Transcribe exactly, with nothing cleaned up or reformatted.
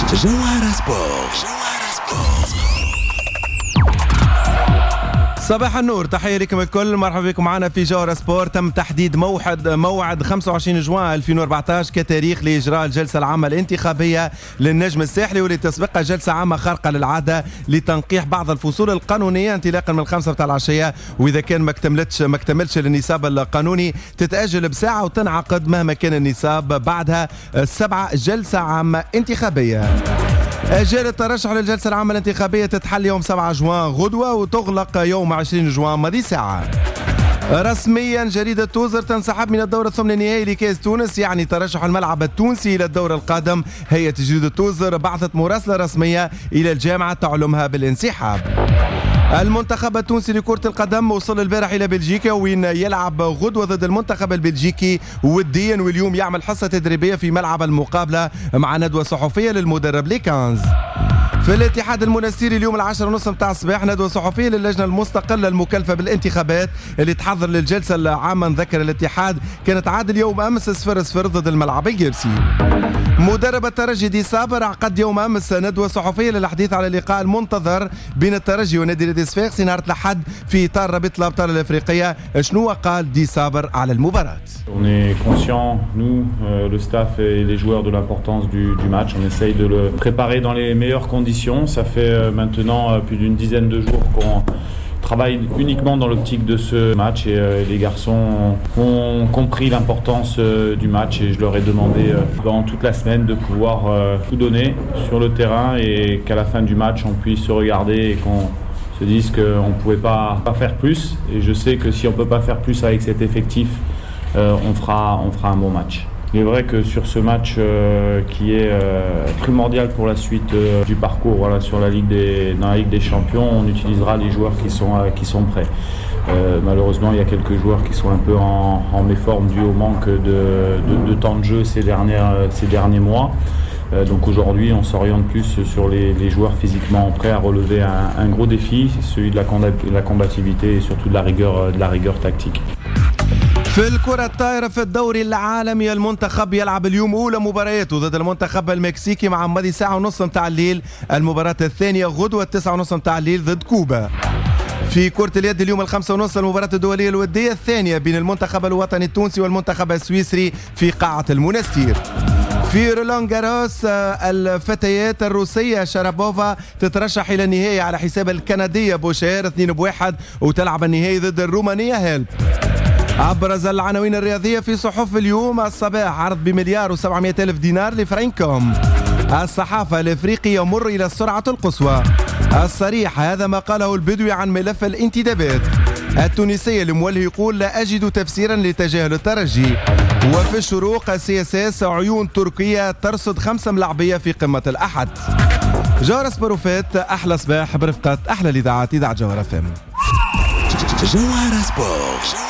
جوهرة سبورت. صباح النور، تحية لكم الكل، مرحبا بكم معنا في جوهرة سبورت. تم تحديد موعد موعد خمسة وعشرين جوان ألفين وأربعطاش كتاريخ لإجراء الجلسة العامة الانتخابية للنجم الساحلي، واللي تسبقها جلسة عامة خارقة للعادة لتنقيح بعض الفصول القانونية انطلاقا من الخمسة متاع العشية، وإذا كان ما اكتملتش ما اكتملش النصاب القانوني تتأجل بساعة وتنعقد مهما كان النصاب بعدها السبعة جلسة عامة انتخابية. أجال الترشح للجلسة العامة الانتخابية تتحل يوم سبعة جوان غدوة وتغلق يوم عشرين جوان ماضي ساعة. رسميا جريدة توزر تنسحب من الدور الثمن النهائي لكأس تونس، يعني ترشح الملعب التونسي إلى الدور القادم. هيئة جريدة توزر بعثت مراسلة رسمية إلى الجامعة تعلمها بالانسحاب. المنتخب التونسي لكرة القدم وصل البارح إلى بلجيكا وين يلعب غدوة ضد المنتخب البلجيكي وديا، واليوم يعمل حصة تدريبية في ملعب المقابلة مع ندوة صحفية للمدرب ليكانز. في الاتحاد المنستيري اليوم العاشرة ونص متاع الصباح ندوة صحفية للجنة المستقلة المكلفة بالانتخابات اللي تحضر للجلسة العامة. نذكر الاتحاد كانت عاد اليوم أمس صفر صفر ضد الملعب الجرسي. مدرب الترجي دي صابر عقد يوم أمس ندوة صحفية للحديث على اللقاء المنتظر بين الترجي ونادي نادي صفاقسي نهار الأحد في إطار رابطة الأبطال الأفريقية. شنو قال دي صابر على المباراة؟ On est conscient, nous, euh, le staff et les joueurs, de l'importance du, du match. On essaye de le préparer dans les meilleures conditions. Ça fait euh, maintenant euh, plus d'une dizaine de jours qu'on travaille uniquement dans l'optique de ce match et euh, les garçons ont compris l'importance euh, du match et je leur ai demandé euh, pendant toute la semaine de pouvoir euh, tout donner sur le terrain et qu'à la fin du match on puisse se regarder et qu'on se dise qu'on ne pouvait pas, pas faire plus. Et je sais que si on ne peut pas faire plus avec cet effectif, euh, on fera, on fera un bon match. Il est vrai que sur ce match euh, qui est euh, primordial pour la suite euh, du parcours, voilà, sur la Ligue des, dans la Ligue des Champions, on utilisera les joueurs qui sont, euh, qui sont prêts. Euh, malheureusement, il y a quelques joueurs qui sont un peu en, en méforme dû au manque de, de, de temps de jeu ces, dernières, ces derniers mois. Euh, donc aujourd'hui, on s'oriente plus sur les, les joueurs physiquement prêts à relever un, un gros défi, celui de la, la combativité et surtout de la rigueur, de la rigueur tactique. في الكرة الطايرة في الدوري العالمي المنتخب يلعب اليوم أولى مبارياته ضد المنتخب المكسيكي مع ماضي ساعة ونص متاع الليل. المباراة الثانية غدوة تسعة ونص متاع الليل ضد كوبا. في كرة اليد اليوم الخمسة ونص المباراة الدولية الودية الثانية بين المنتخب الوطني التونسي والمنتخب السويسري في قاعة المنستير. في رولان جاروس الفتيات الروسية شارابوفا تترشح إلى النهائي على حساب الكندية بوشير اثنين بواحد وتلعب النهائي ضد الرومانية هيلب. أبرز العناوين الرياضية في صحف اليوم الصباح: عرض بمليار وسبعمائة ألف دينار لفرانكوم. الصحافة: الإفريقي يمر إلى السرعة القصوى. الصريح: هذا ما قاله البدوي عن ملف الانتدابات. التونسية: المولي يقول لا أجد تفسيرا لتجاهل الترجي. وفي الشروق: سي اس اس عيون تركيا ترصد خمسة ملاعبية في قمة الأحد. جوهرة سبوروفيت، أحلى صباح برفقة أحلى الإذاعات، إذاعة جوهرة فم. جوهرة سبورت.